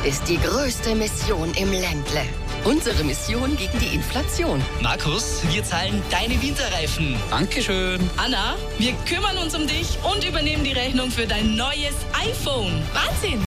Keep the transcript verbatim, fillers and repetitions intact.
ist die größte Mission im Ländle. Unsere Mission gegen die Inflation. Markus, wir zahlen deine Winterreifen. Dankeschön. Anna, wir kümmern uns um dich und übernehmen die Rechnung für dein neues iPhone. Wahnsinn!